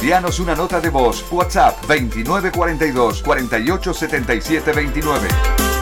Envíanos una nota de voz. WhatsApp 2942 487729.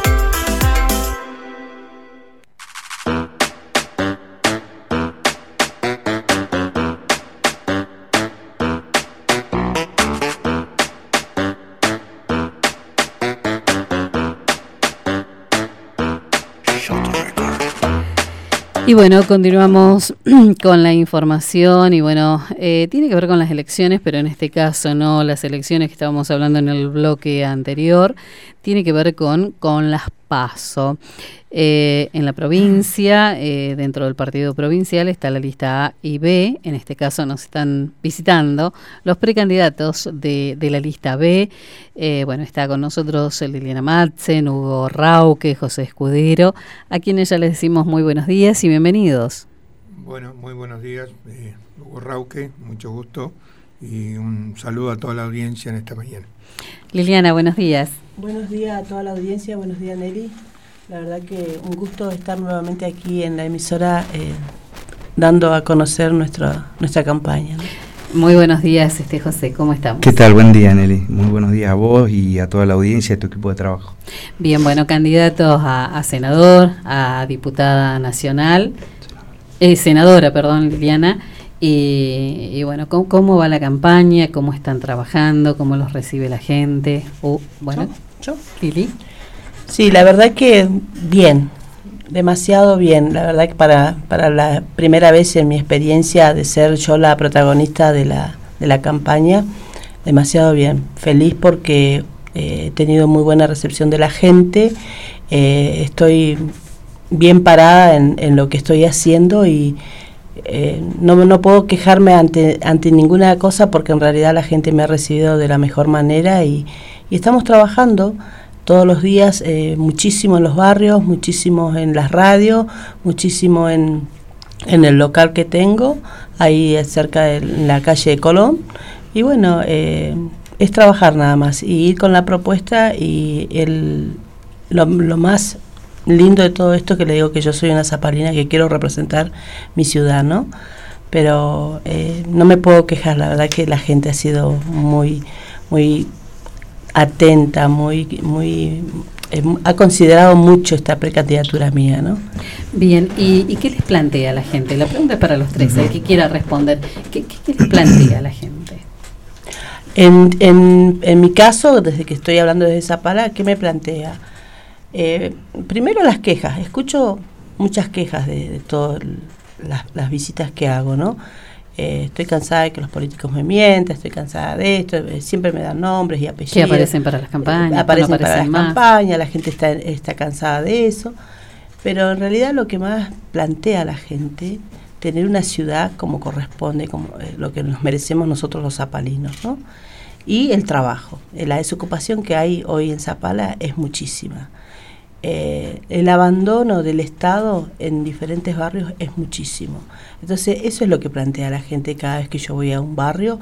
Y bueno, continuamos con la información y bueno, tiene que ver con las elecciones, pero en este caso no las elecciones que estábamos hablando en el bloque anterior, tiene que ver con las PASO. En la provincia, dentro del partido provincial está la lista A y B, en este caso nos están visitando los precandidatos de la lista B. Bueno, está con nosotros Liliana Madsen, Hugo Rauque, José Escudero, a quienes ya les decimos muy buenos días y bienvenidos. Bueno, muy buenos días, Hugo Rauque, mucho gusto y un saludo a toda la audiencia en esta mañana. Liliana, buenos días. Buenos días a toda la audiencia, buenos días Nelly. La verdad que un gusto estar nuevamente aquí en la emisora dando a conocer nuestra campaña, ¿no? Muy buenos días, José, ¿cómo estamos? ¿Qué tal? Buen día, Nelly. Muy buenos días a vos y a toda la audiencia y a tu equipo de trabajo. Bien, bueno, candidatos a senador, a diputada nacional, senadora, Liliana, y bueno, ¿cómo va la campaña? ¿Cómo están trabajando? ¿Cómo los recibe la gente? Bueno, ¿Yo? Lili. Sí, la verdad que bien, demasiado bien. La verdad que para la primera vez en mi experiencia de ser yo la protagonista de la campaña, demasiado bien. Feliz porque he tenido muy buena recepción de la gente, estoy bien parada en lo que estoy haciendo y no puedo quejarme ante ninguna cosa porque en realidad la gente me ha recibido de la mejor manera y estamos trabajando todos los días, muchísimo en los barrios, muchísimo en las radios, muchísimo en el local que tengo, ahí cerca de la calle de Colón. Y bueno, es trabajar nada más y ir con la propuesta y lo más lindo de todo esto que le digo que yo soy una zapalina que quiero representar mi ciudad, ¿no? Pero no me puedo quejar, la verdad que la gente ha sido muy atenta, ha considerado mucho esta precandidatura mía, ¿no? Bien, ¿y qué les plantea la gente? La pregunta es para los tres, el que quiera responder. ¿Qué les plantea la gente? En mi caso, desde que estoy hablando desde Zapala, ¿qué me plantea? Primero las quejas. Escucho muchas quejas de todas las visitas que hago, ¿no? Estoy cansada de que los políticos me mientan, estoy cansada de esto, siempre me dan nombres y apellidos. Que aparecen para las campañas. Aparecen para las campañas, la gente está cansada de eso. Pero en realidad lo que más plantea la gente, tener una ciudad como corresponde, como lo que nos merecemos nosotros los zapalinos, ¿no? Y el trabajo. La desocupación que hay hoy en Zapala es muchísima. El abandono del Estado en diferentes barrios es muchísimo. Entonces eso es lo que plantea la gente cada vez que yo voy a un barrio.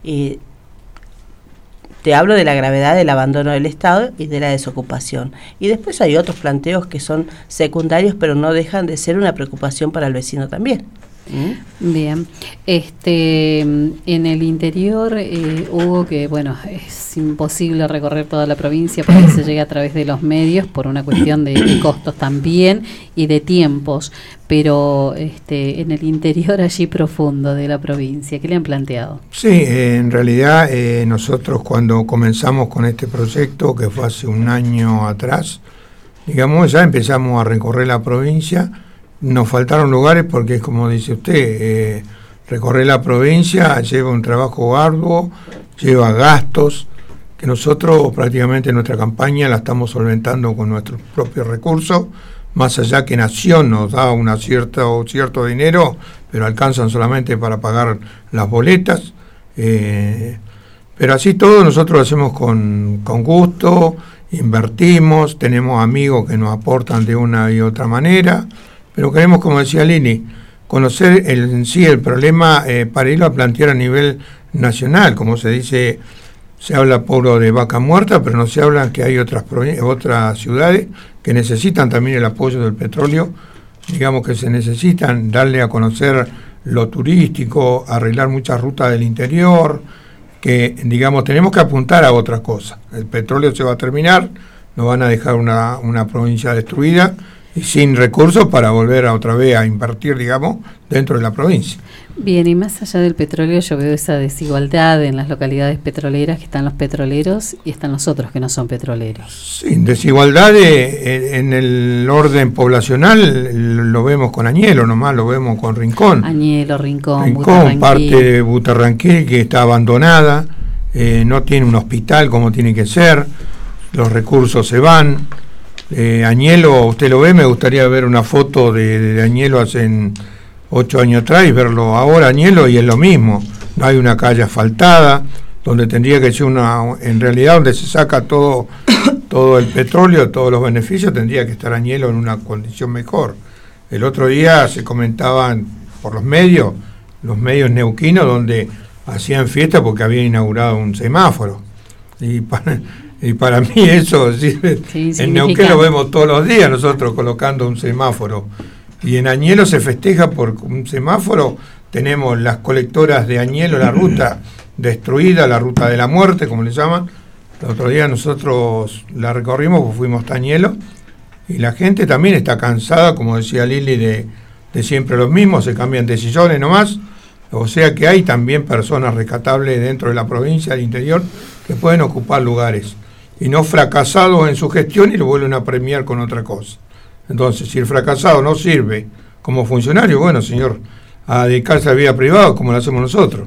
Te hablo de la gravedad del abandono del Estado y de la desocupación. Y después hay otros planteos que son secundarios, pero no dejan de ser una preocupación para el vecino también. Bien, en el interior hubo que, bueno, es imposible recorrer toda la provincia porque se llega a través de los medios por una cuestión de costos también y de tiempos, pero en el interior allí profundo de la provincia, ¿qué le han planteado? Sí, en realidad nosotros cuando comenzamos con este proyecto, que fue hace un año atrás, digamos, ya empezamos a recorrer la provincia. Nos faltaron lugares porque es como dice usted, recorrer la provincia lleva un trabajo arduo, lleva gastos, que nosotros prácticamente nuestra campaña la estamos solventando con nuestros propios recursos, más allá que Nación nos da cierto dinero, pero alcanzan solamente para pagar las boletas, pero así todo nosotros lo hacemos con gusto, invertimos, tenemos amigos que nos aportan de una y otra manera. Pero queremos, como decía Lili, conocer en sí el problema para irlo a plantear a nivel nacional. Como se dice, se habla puro de vaca muerta, pero no se habla que hay otras ciudades que necesitan también el apoyo del petróleo, digamos que se necesitan darle a conocer lo turístico, arreglar muchas rutas del interior, que, digamos, tenemos que apuntar a otra cosa. El petróleo se va a terminar, nos van a dejar una provincia destruida y sin recursos para volver otra vez a invertir, digamos, dentro de la provincia. Bien, y más allá del petróleo, yo veo esa desigualdad en las localidades petroleras, que están los petroleros y están los otros que no son petroleros. Sí, desigualdad en el orden poblacional lo vemos con Añelo, nomás lo vemos con Rincón. Añelo, Rincón, parte de Butarranquil que está abandonada, no tiene un hospital como tiene que ser, los recursos se van. Añelo, usted lo ve, me gustaría ver una foto de Añelo hace 8 años atrás y verlo ahora Añelo, y es lo mismo, no hay una calle asfaltada, donde tendría que ser en realidad donde se saca todo el petróleo, todos los beneficios, tendría que estar Añelo en una condición mejor. El otro día se comentaban por los medios neuquinos, donde hacían fiesta porque habían inaugurado un semáforo, y para mí eso sirve. Sí, en Neuquén lo vemos todos los días nosotros colocando un semáforo, y en Añelo se festeja por un semáforo. Tenemos las colectoras de Añelo, la ruta destruida, la ruta de la muerte, como le llaman. El otro día nosotros la recorrimos, pues fuimos hasta Añelo, y la gente también está cansada, como decía Lili, de siempre los mismos, se cambian de sillones nomás. O sea que hay también personas rescatables dentro de la provincia, del interior, que pueden ocupar lugares, y no fracasados en su gestión y lo vuelven a premiar con otra cosa. Entonces, si el fracasado no sirve como funcionario, bueno, señor, a dedicarse a la vida privada como lo hacemos nosotros.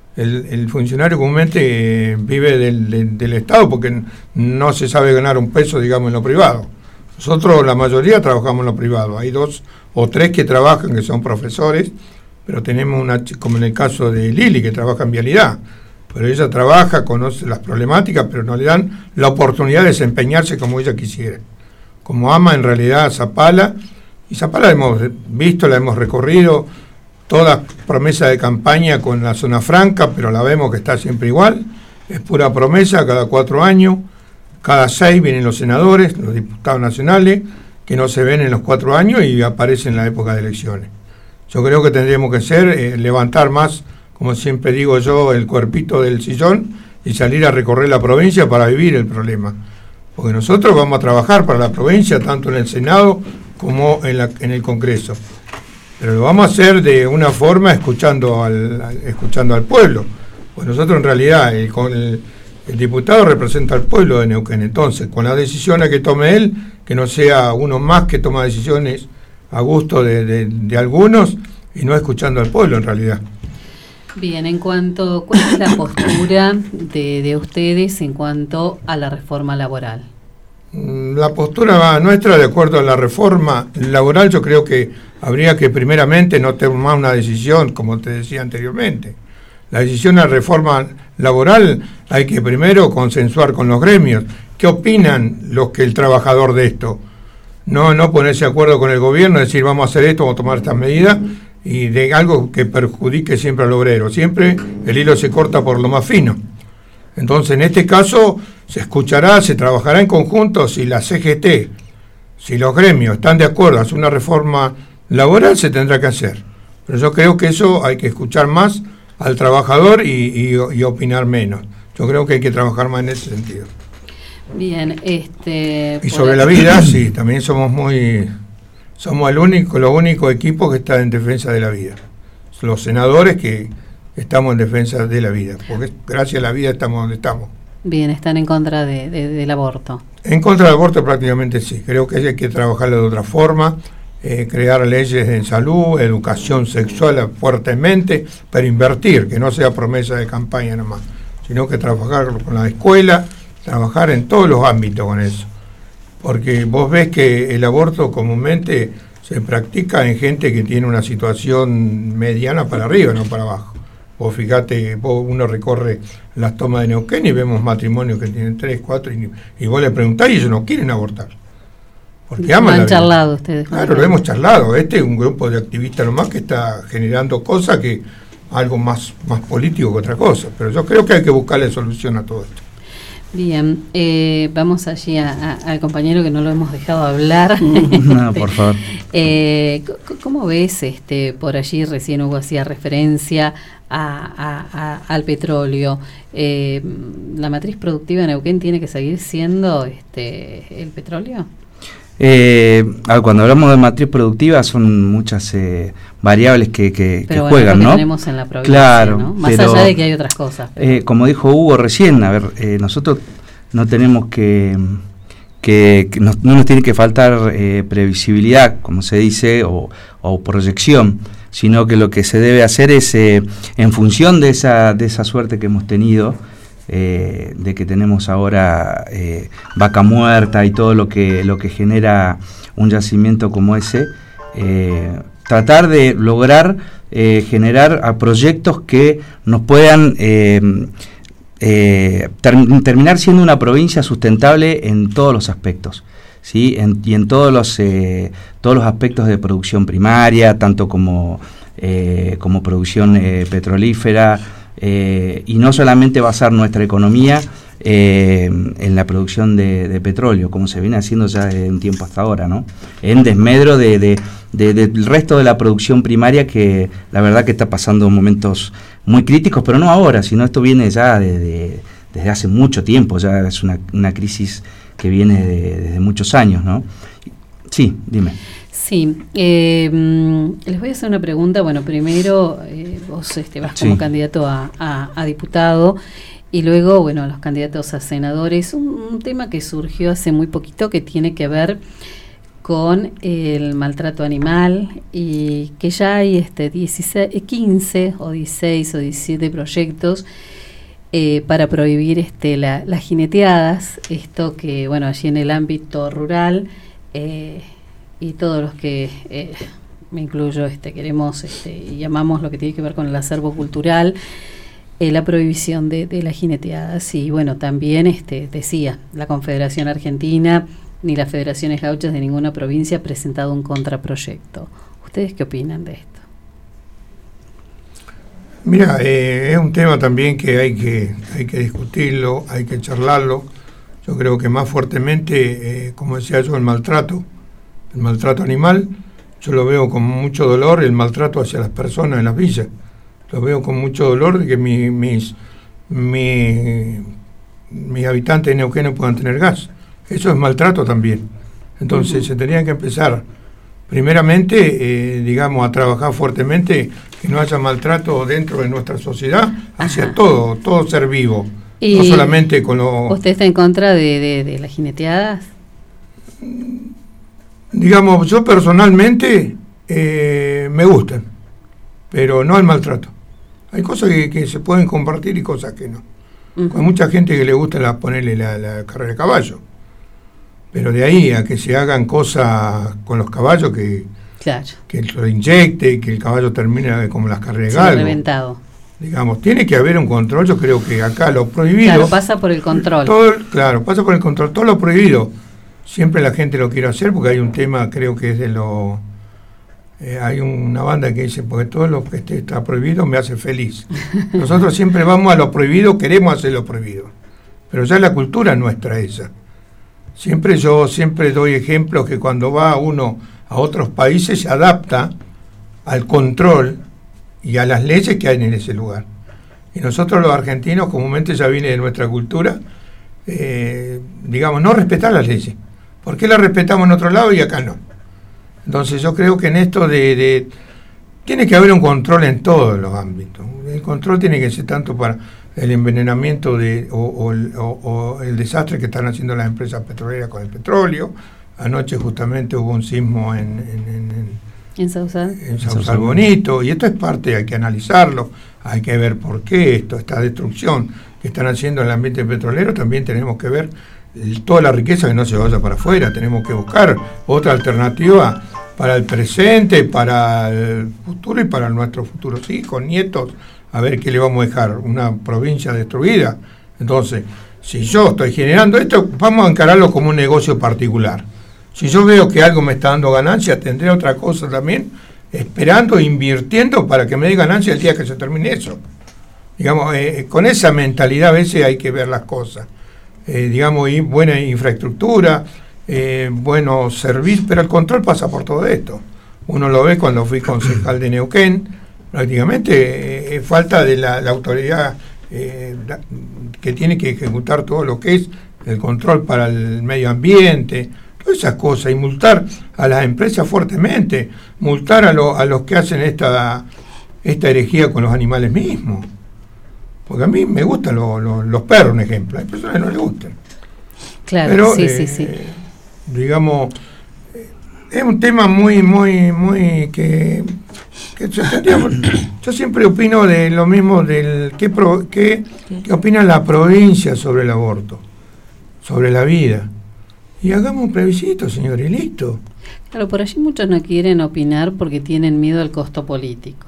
El funcionario comúnmente vive del Estado porque no se sabe ganar un peso, digamos, en lo privado. Nosotros, la mayoría, trabajamos en lo privado. Hay 2 o 3 que trabajan, que son profesores, pero tenemos como en el caso de Lili, que trabaja en vialidad. Pero ella trabaja, conoce las problemáticas, pero no le dan la oportunidad de desempeñarse como ella quisiera. Como ama en realidad a Zapala, y Zapala la hemos visto, la hemos recorrido, toda promesa de campaña con la zona franca, pero la vemos que está siempre igual, es pura promesa, cada 4 años, cada 6 vienen los senadores, los diputados nacionales, que no se ven en los 4 años y aparecen en la época de elecciones. Yo creo que tendríamos que levantar más, como siempre digo yo, el cuerpito del sillón y salir a recorrer la provincia para vivir el problema. Porque nosotros vamos a trabajar para la provincia, tanto en el Senado como en el Congreso. Pero lo vamos a hacer de una forma escuchando al pueblo. Pues nosotros en realidad, el diputado representa al pueblo de Neuquén. Entonces, con las decisiones que tome él, que no sea uno más que toma decisiones a gusto de algunos y no escuchando al pueblo en realidad. Bien, ¿cuál es la postura de ustedes en cuanto a la reforma laboral? La postura nuestra, de acuerdo a la reforma laboral, yo creo que habría que primeramente no tomar una decisión, como te decía anteriormente. La decisión de la reforma laboral hay que primero consensuar con los gremios. ¿Qué opinan el trabajador de esto? No ponerse de acuerdo con el gobierno, decir vamos a hacer esto, vamos a tomar estas medidas, y de algo que perjudique siempre al obrero. Siempre el hilo se corta por lo más fino. Entonces, en este caso, se escuchará, se trabajará en conjunto. Si la CGT, si los gremios están de acuerdo a hacer una reforma laboral, se tendrá que hacer. Pero yo creo que eso hay que escuchar más al trabajador y opinar menos. Yo creo que hay que trabajar más en ese sentido. Bien, y sobre la vida, sí, también somos los únicos equipos que están en defensa de la vida. Los senadores que estamos en defensa de la vida, porque gracias a la vida estamos donde estamos. Bien, están en contra del aborto. En contra del aborto prácticamente sí. Creo que hay que trabajarlo de otra forma, crear leyes en salud, educación sexual fuertemente, pero invertir, que no sea promesa de campaña nomás, sino que trabajar con la escuela, trabajar en todos los ámbitos con eso. Porque vos ves que el aborto comúnmente se practica en gente que tiene una situación mediana para arriba, no para abajo. Vos fíjate, uno recorre las tomas de Neuquén y vemos matrimonios que tienen 3, 4 y vos le preguntás y ellos no quieren abortar. Porque aman la vida. Han charlado ustedes. Claro, lo hemos charlado. Este es un grupo de activistas nomás que está generando cosas que algo más político que otra cosa. Pero yo creo que hay que buscarle solución a todo esto. Bien, vamos allí al compañero que no lo hemos dejado hablar. No, por favor. ¿Cómo ves por allí? Recién Hugo hacía referencia al petróleo. ¿La matriz productiva de Neuquén tiene que seguir siendo el petróleo? Cuando hablamos de matriz productiva son muchas variables que pero juegan, ¿no? ¿no? Tenemos en la provincia, claro, ¿no? Más allá de que hay otras cosas. Como dijo Hugo recién, a ver, nosotros no tenemos no nos tiene que faltar previsibilidad, como se dice, o proyección, sino que lo que se debe hacer es, en función de esa suerte que hemos tenido, de que tenemos ahora vaca muerta y todo lo que genera un yacimiento como ese, tratar de lograr generar proyectos que nos puedan terminar siendo una provincia sustentable en todos los aspectos, ¿sí? Y en todos los aspectos de producción primaria, tanto como producción petrolífera, y no solamente basar nuestra economía en la producción de petróleo, como se viene haciendo ya de un tiempo hasta ahora, ¿no? En desmedro del resto de la producción primaria, que la verdad que está pasando momentos muy críticos, pero no ahora, sino esto viene ya desde hace mucho tiempo, ya es una crisis que viene desde muchos años, ¿no? Sí, dime. Sí, les voy a hacer una pregunta. Bueno, primero vos vas como candidato a diputado y luego, bueno, los candidatos a senadores. Un tema que surgió hace muy poquito que tiene que ver con el maltrato animal y que ya hay 15 o 16 o 17 proyectos para prohibir las jineteadas. Esto que, bueno, allí en el ámbito rural y todos los que me incluyo queremos y llamamos lo que tiene que ver con el acervo cultural, la prohibición de las jineteadas. Y bueno, también decía la Confederación Argentina ni las federaciones gauchas de ninguna provincia ha presentado un contraproyecto. ¿Ustedes qué opinan de esto? Mira, es un tema también que hay que discutirlo, hay que charlarlo. Yo creo que más fuertemente, como decía yo, el maltrato animal, yo lo veo con mucho dolor, el maltrato hacia las personas en las villas. Lo veo con mucho dolor de que mis habitantes de Neuquén no puedan tener gas. Eso es maltrato también. Entonces se tendría que empezar primeramente, a trabajar fuertemente, que no haya maltrato dentro de nuestra sociedad hacia todo ser vivo. Y no solamente con lo... ¿Usted está en contra de las jineteadas? Yo personalmente me gustan, pero no el maltrato. Hay cosas que se pueden compartir y cosas que no. Hay mucha gente que le gusta ponerle la carrera de caballo, pero de ahí a que se hagan cosas con los caballos que lo inyecte, que el caballo termine como las carreras de galgo. Reventado. Tiene que haber un control. Yo creo que acá lo prohibido... Claro, pasa por el control. Pasa por el control. Todo lo prohibido, siempre la gente lo quiere hacer, porque hay un tema, creo que es de lo... hay una banda que dice, porque todo lo que está prohibido me hace feliz. Nosotros siempre vamos a lo prohibido, queremos hacer lo prohibido. Pero ya la cultura nuestra esa. Yo siempre doy ejemplos que cuando va uno a otros países se adapta al control y a las leyes que hay en ese lugar. Y nosotros los argentinos comúnmente ya viene de nuestra cultura, no respetar las leyes. ¿Por qué las respetamos en otro lado y acá no? Entonces yo creo que en esto tiene que haber un control en todos los ámbitos. El control tiene que ser tanto para el envenenamiento o el desastre que están haciendo las empresas petroleras con el petróleo. Anoche justamente hubo un sismo en Sausal Bonito, y esto es parte, hay que analizarlo, hay que ver por qué esta destrucción que están haciendo en el ambiente petrolero. También tenemos que ver toda la riqueza que no se vaya para afuera. Tenemos que buscar otra alternativa para el presente, para el futuro y para nuestros futuros hijos, nietos, a ver qué le vamos a dejar, una provincia destruida. Entonces, si yo estoy generando esto, vamos a encararlo como un negocio particular. Si yo veo que algo me está dando ganancia, tendré otra cosa también, esperando, invirtiendo para que me dé ganancia el día que se termine eso. Con esa mentalidad a veces hay que ver las cosas. digamos, y buena infraestructura, buenos servicios, pero el control pasa por todo esto. Uno lo ve cuando fui concejal de Neuquén, prácticamente falta de la autoridad que tiene que ejecutar todo lo que es el control para el medio ambiente, todas esas cosas, y multar a las empresas fuertemente, multar a los que hacen esta herejía con los animales mismos. Porque a mí me gustan los perros, un ejemplo. Hay personas que no les gustan. Claro, pero, sí. Digamos, es un tema muy que yo siempre opino de lo mismo del qué opina la provincia sobre el aborto, sobre la vida. Y hagamos un plebiscito, señor, y listo. Claro, por allí muchos no quieren opinar porque tienen miedo al costo político.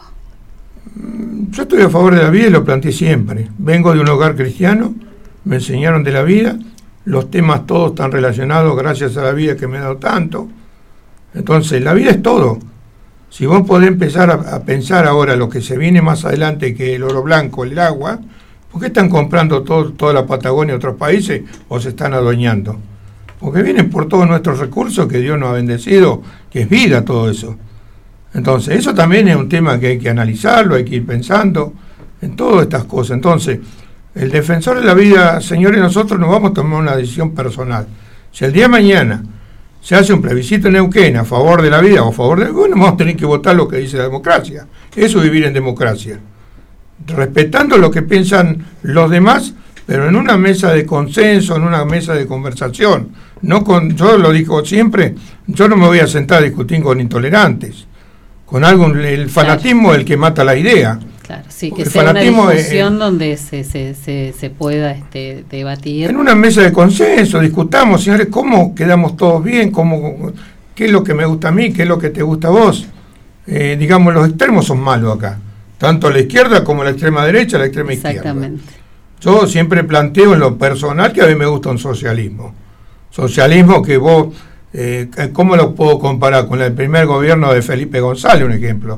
Yo estoy a favor de la vida y lo planteé siempre. Vengo de un hogar cristiano, me enseñaron de la vida, los temas todos están relacionados gracias a la vida que me ha dado tanto. Entonces, la vida es todo. Si vos podés empezar a pensar ahora lo que se viene más adelante, que el oro blanco, el agua, ¿por qué están comprando toda la Patagonia y otros países o se están adueñando? Porque vienen por todos nuestros recursos que Dios nos ha bendecido, que es vida todo eso. Entonces, eso también es un tema que hay que analizarlo, hay que ir pensando en todas estas cosas. Entonces, el defensor de la vida, señores, nosotros nos vamos a tomar una decisión personal. Si el día de mañana se hace un plebiscito en Neuquén a favor de la vida o a favor de... Bueno, vamos a tener que votar lo que dice la democracia. Eso es vivir en democracia. Respetando lo que piensan los demás, pero en una mesa de consenso, en una mesa de conversación. Yo lo digo siempre, yo no me voy a sentar a discutir con intolerantes. Con algo, el fanatismo es el que mata la idea. Claro, sí, que sea una discusión donde se pueda debatir. En una mesa de consenso, discutamos, señores, cómo quedamos todos bien, qué es lo que me gusta a mí, qué es lo que te gusta a vos. Digamos, los extremos son malos acá, tanto la izquierda como la extrema derecha, la extrema izquierda. Exactamente. Yo siempre planteo en lo personal que a mí me gusta un socialismo. Socialismo que vos... ¿cómo lo puedo comparar con el primer gobierno de Felipe González, un ejemplo,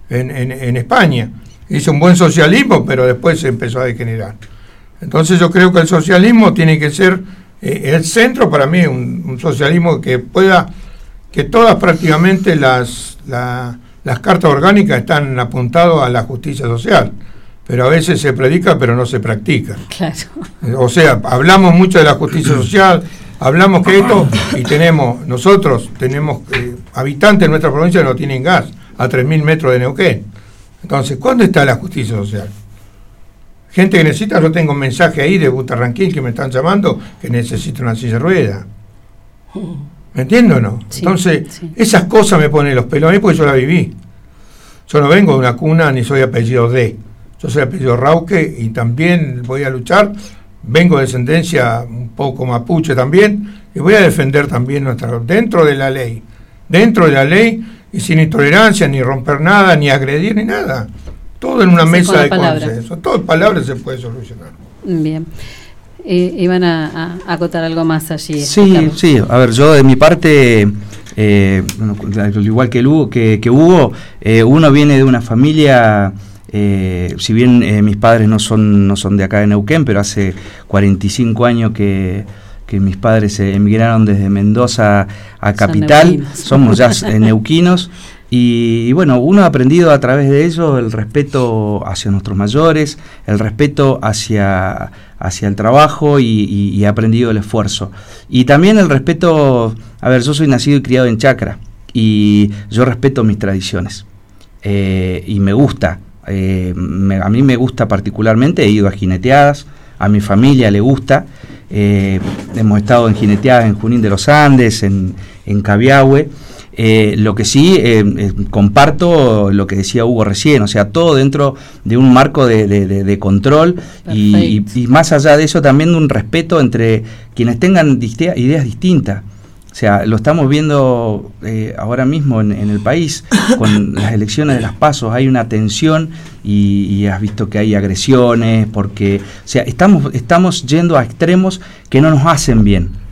en España? Hizo un buen socialismo, pero después se empezó a degenerar. Entonces yo creo que el socialismo tiene que ser el centro, para mí, un socialismo que pueda, que todas prácticamente las cartas orgánicas están apuntadas a la justicia social, pero a veces se predica pero no se practica. Claro. O sea, hablamos mucho de la justicia social, hablamos que esto, y nosotros tenemos habitantes en nuestra provincia que no tienen gas, a 3.000 metros de Neuquén. Entonces, ¿cuándo está la justicia social? Gente que necesita, yo tengo un mensaje ahí de Butarranquín que me están llamando, que necesita una silla de rueda. ¿Me entiendes o no? Sí, entonces, sí. Esas cosas me ponen los pelos a mí porque yo la viví. Yo no vengo de una cuna ni soy apellido D. Yo soy apellido Rauque y también voy a luchar. Vengo de descendencia un poco mapuche también y voy a defender también dentro de la ley y sin intolerancia, ni romper nada, ni agredir, ni nada. Todo en una mesa de consenso. Todo en palabras se puede solucionar. Bien. Iban a acotar algo más allí. Sí. A ver, yo de mi parte, al igual que Hugo, uno viene de una familia... si bien mis padres no son de acá de Neuquén, pero hace 45 años que mis padres emigraron desde Mendoza a Capital, somos ya neuquinos, y bueno, uno ha aprendido a través de ello el respeto hacia nuestros mayores, el respeto hacia el trabajo y ha aprendido el esfuerzo. Y también el respeto, a ver, yo soy nacido y criado en Chacra, y yo respeto mis tradiciones, y me gusta. A mí me gusta particularmente, he ido a jineteadas, a mi familia le gusta, hemos estado en jineteadas en Junín de los Andes, en Cabiahue, lo que sí comparto lo que decía Hugo recién, o sea, todo dentro de un marco de control y más allá de eso también de un respeto entre quienes tengan ideas distintas. O sea, lo estamos viendo ahora mismo en el país, con las elecciones de las PASO, hay una tensión y has visto que hay agresiones, porque, o sea, estamos yendo a extremos que no nos hacen bien. O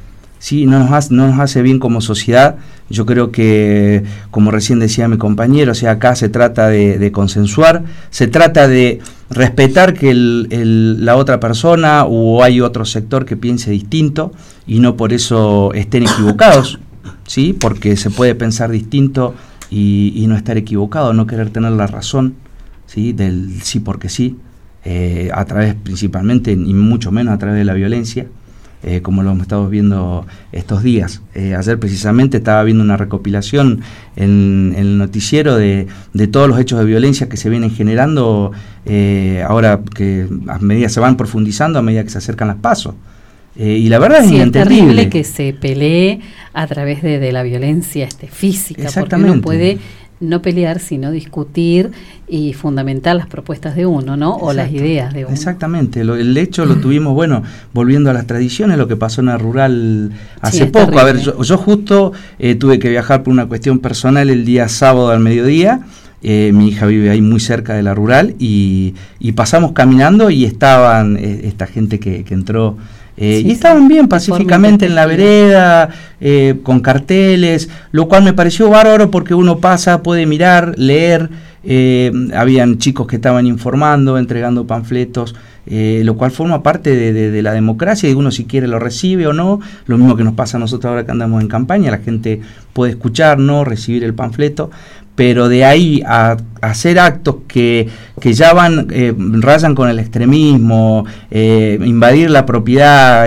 ¿sí? No nos hace bien como sociedad. Yo creo que, como recién decía mi compañero, o sea, acá se trata de consensuar, se trata de respetar que la otra persona o hay otro sector que piense distinto y no por eso estén equivocados, ¿sí? Porque se puede pensar distinto y no estar equivocado, no querer tener la razón, ¿sí? Del sí porque sí, a través principalmente y mucho menos a través de la violencia. Como lo hemos estado viendo estos días. Ayer precisamente estaba viendo una recopilación en el noticiero de todos los hechos de violencia que se vienen generando ahora que a medida se van profundizando, a medida que se acercan las PASO. Y la verdad es inentendible. Es terrible que se pelee a través de la violencia física, porque uno puede no pelear, sino discutir y fundamentar las propuestas de uno, ¿no? O las ideas de uno. Exactamente, el hecho lo tuvimos, bueno, volviendo a las tradiciones, lo que pasó en la rural hace poco. Terrible. A ver, yo justo tuve que viajar por una cuestión personal el día sábado al mediodía. Mi hija vive ahí muy cerca de la rural y pasamos caminando y estaban esta gente que entró. Y estaban bien pacíficamente en la vereda, con carteles, lo cual me pareció bárbaro porque uno pasa, puede mirar, leer, habían chicos que estaban informando, entregando panfletos, lo cual forma parte de la democracia y uno si quiere lo recibe o no, lo mismo que nos pasa a nosotros ahora que andamos en campaña, la gente puede escuchar, no recibir el panfleto, pero de ahí a hacer actos que ya rayan con el extremismo, invadir la propiedad,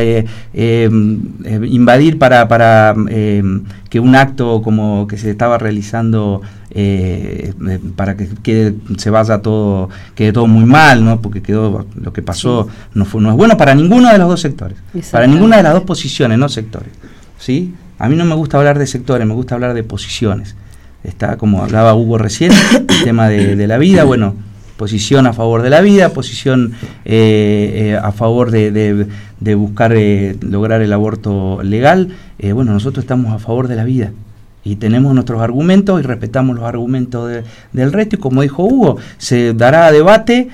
invadir para que un acto como que se estaba realizando para que se vaya todo, quede todo muy mal, ¿no? Porque lo que pasó no es bueno para ninguno de los dos sectores, para ninguna de las dos posiciones, no sectores, ¿sí? A mí no me gusta hablar de sectores, me gusta hablar de posiciones. Está, como hablaba Hugo recién, el tema de la vida, bueno, posición a favor de la vida, posición a favor de buscar lograr el aborto legal. Bueno, nosotros estamos a favor de la vida y tenemos nuestros argumentos y respetamos los argumentos del resto y como dijo Hugo, se dará debate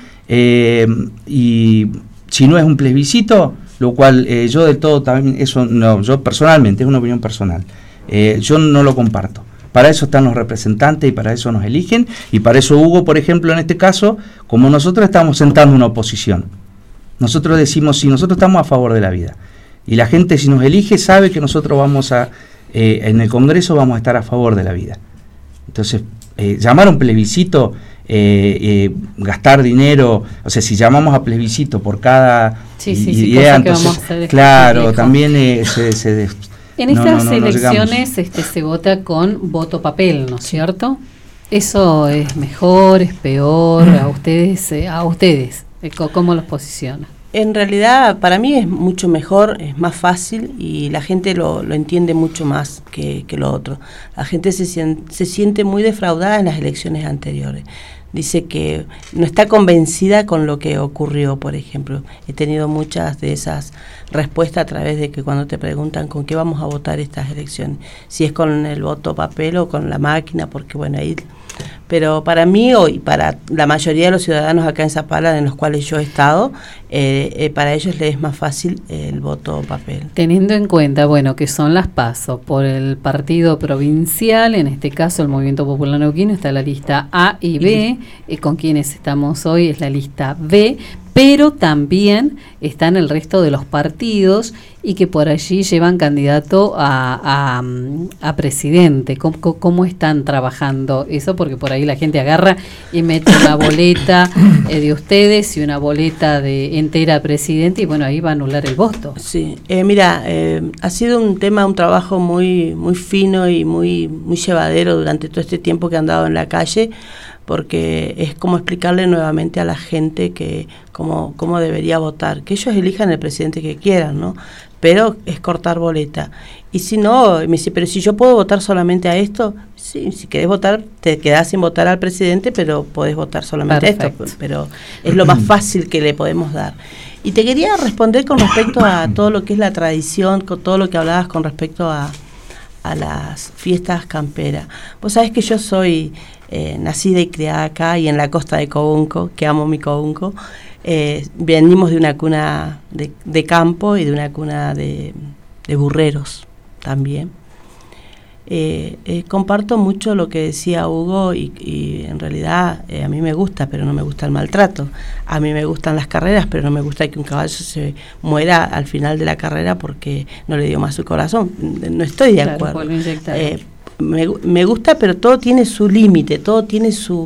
y si no es un plebiscito, lo cual yo del todo también, eso no, yo personalmente, es una opinión personal, yo no lo comparto. Para eso están los representantes y para eso nos eligen y para eso Hugo, por ejemplo, en este caso, como nosotros estamos sentando una oposición, nosotros decimos si nosotros estamos a favor de la vida y la gente si nos elige sabe que nosotros vamos en el Congreso vamos a estar a favor de la vida. Entonces, llamar a un plebiscito, gastar dinero, o sea, si llamamos a plebiscito por cada idea, entonces, claro, también en estas elecciones se vota con voto papel, ¿no es cierto? ¿Eso es mejor, es peor? ¿A ustedes cómo los posiciona? En realidad, para mí es mucho mejor, es más fácil y la gente lo entiende mucho más que lo otro. La gente se siente muy defraudada en las elecciones anteriores. Dice que no está convencida con lo que ocurrió, por ejemplo. He tenido muchas de esas respuestas a través de que cuando te preguntan con qué vamos a votar estas elecciones, si es con el voto papel o con la máquina, porque bueno, ahí... Pero para mí y para la mayoría de los ciudadanos acá en Zapala, en los cuales yo he estado, para ellos les es más fácil el voto papel. Teniendo en cuenta, bueno, que son las PASO por el partido provincial, en este caso el Movimiento Popular Neuquino, está la lista A y B, con quienes estamos hoy es la lista B, pero también están el resto de los partidos y que por allí llevan candidato a presidente. ¿Cómo están trabajando eso? Porque por ahí la gente agarra y mete una boleta de ustedes y una boleta entera presidente y bueno, ahí va a anular el voto. Sí, mira, ha sido un trabajo muy, muy fino y muy, muy llevadero durante todo este tiempo que han dado en la calle, porque es como explicarle nuevamente a la gente que cómo debería votar, que ellos elijan el presidente que quieran, ¿no? Pero es cortar boleta. Y si no, me dice, pero si yo puedo votar solamente a esto, sí, si querés votar, te quedás sin votar al presidente, pero podés votar solamente Perfecto. a esto, pero es lo más fácil que le podemos dar. Y te quería responder con respecto a todo lo que es la tradición, con todo lo que hablabas con respecto a las fiestas camperas. Vos sabés que yo soy nacida y criada acá y en la costa de Cobunco, que amo mi Cobunco. Venimos de una cuna de campo y de una cuna de burreros. también. Comparto mucho lo que decía Hugo y en realidad a mí me gusta, pero no me gusta el maltrato. A mí me gustan las carreras, pero no me gusta que un caballo se muera al final de la carrera porque no le dio más su corazón. No estoy de acuerdo. Me gusta, pero todo tiene su límite, todo tiene su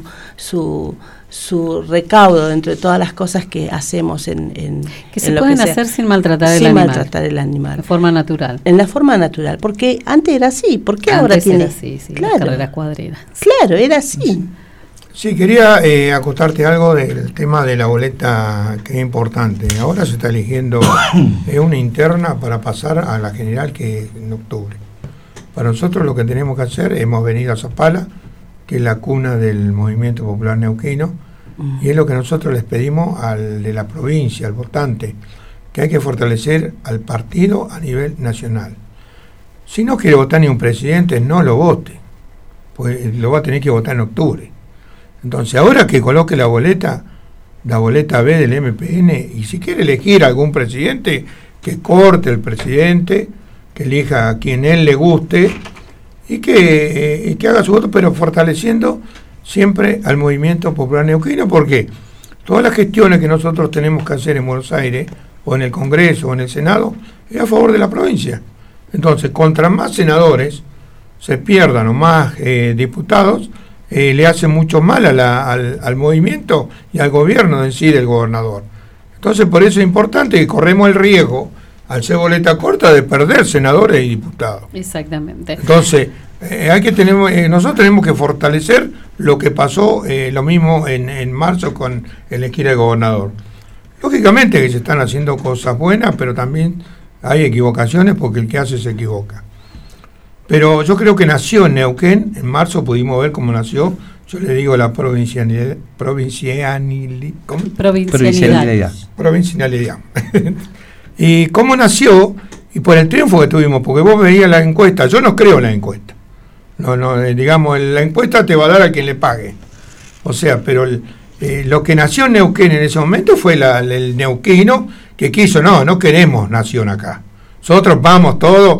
recaudo dentro de todas las cosas que hacemos que se pueden hacer sin maltratar el animal. De forma natural. En la forma natural, porque antes era así, ¿por qué ahora tiene? Era así, sí, claro, las carreras cuadreras. Claro, era así. Sí, quería acotarte algo del tema de la boleta, que es importante. Ahora se está eligiendo una interna para pasar a la general, que es en octubre. Para nosotros lo que tenemos que hacer, hemos venido a Zapala, que es la cuna del Movimiento Popular Neuquino, y es lo que nosotros les pedimos al de la provincia, al votante, que hay que fortalecer al partido a nivel nacional. Si no quiere votar ni un presidente, no lo vote, pues lo va a tener que votar en octubre. Entonces, ahora que coloque la boleta B del MPN, y si quiere elegir algún presidente, que corte el presidente, que elija a quien él le guste, y que haga su voto, pero fortaleciendo siempre al Movimiento Popular Neuquino, porque todas las gestiones que nosotros tenemos que hacer en Buenos Aires, o en el Congreso, o en el Senado, es a favor de la provincia. Entonces, contra más senadores se pierdan o más diputados, le hace mucho mal al movimiento y al gobierno en sí del gobernador. Entonces, por eso es importante que corremos el riesgo, al ser boleta corta, de perder senadores y diputados. Exactamente. Entonces, nosotros tenemos que fortalecer lo que pasó, lo mismo en marzo con elegir al gobernador. Lógicamente que se están haciendo cosas buenas, pero también hay equivocaciones, porque el que hace se equivoca. Pero yo creo que nació en Neuquén, en marzo pudimos ver cómo nació, yo le digo la provincialidad. Y cómo nació, y por el triunfo que tuvimos, porque vos veías la encuesta, yo no creo en la encuesta. Digamos, la encuesta te va a dar a quien le pague. O sea, pero lo que nació en Neuquén en ese momento fue el neuquino que quiso, no queremos nación acá. Nosotros vamos todos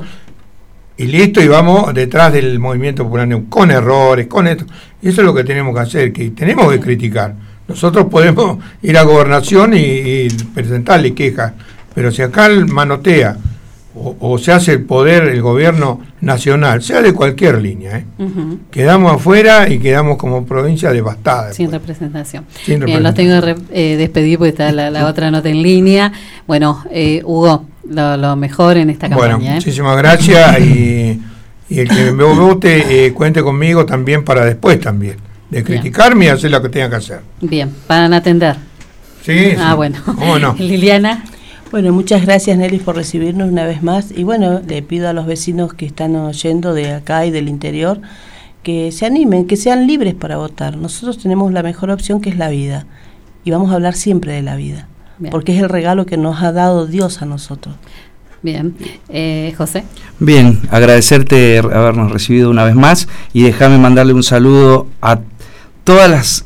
y listo, y vamos detrás del Movimiento Popular Neuquino, con errores, con esto. Y eso es lo que tenemos que hacer, que tenemos que criticar. Nosotros podemos ir a gobernación y presentarle quejas, pero si acá manotea o se hace el gobierno nacional, sea de cualquier línea, quedamos afuera y quedamos como provincia devastada. Sin representación. Bien, los tengo que despedir porque está la otra nota en línea. Bueno, Hugo, lo mejor en esta campaña. Bueno, muchísimas gracias y el que me vote cuente conmigo también para después también, de criticarme y hacer lo que tenga que hacer. Bien, para atender. Sí. Bueno. ¿Cómo no? Liliana. Bueno, muchas gracias, Nelly, por recibirnos una vez más. Y bueno, le pido a los vecinos que están oyendo de acá y del interior que se animen, que sean libres para votar. Nosotros tenemos la mejor opción, que es la vida. Y vamos a hablar siempre de la vida. Bien. Porque es el regalo que nos ha dado Dios a nosotros. Bien. José. Bien, agradecerte habernos recibido una vez más y déjame mandarle un saludo a todas las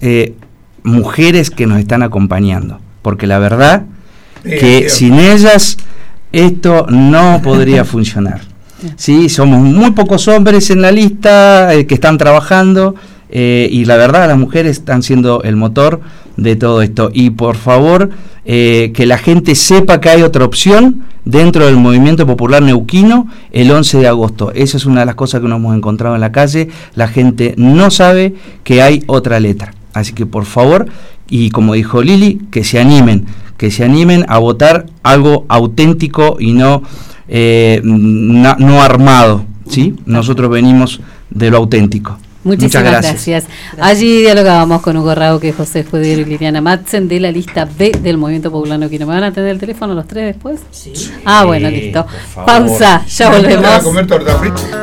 mujeres que nos están acompañando. Porque la verdad que sin ellas esto no podría funcionar. Sí, somos muy pocos hombres en la lista que están trabajando y la verdad las mujeres están siendo el motor de todo esto. Y por favor, que la gente sepa que hay otra opción dentro del Movimiento Popular Neuquino el 11 de agosto. Esa es una de las cosas que nos hemos encontrado en la calle. La gente no sabe que hay otra letra. Así que por favor, y como dijo Lili, que se animen a votar algo auténtico y no armado, ¿sí? Nosotros venimos de lo auténtico. Muchas gracias. Allí dialogábamos con Hugo Rauque, José Escudero y Liliana Madsen de la lista B del Movimiento Popular Neuquino. ¿Me van a atender el teléfono los tres después? Sí. Bueno, listo. Pausa, ya volvemos.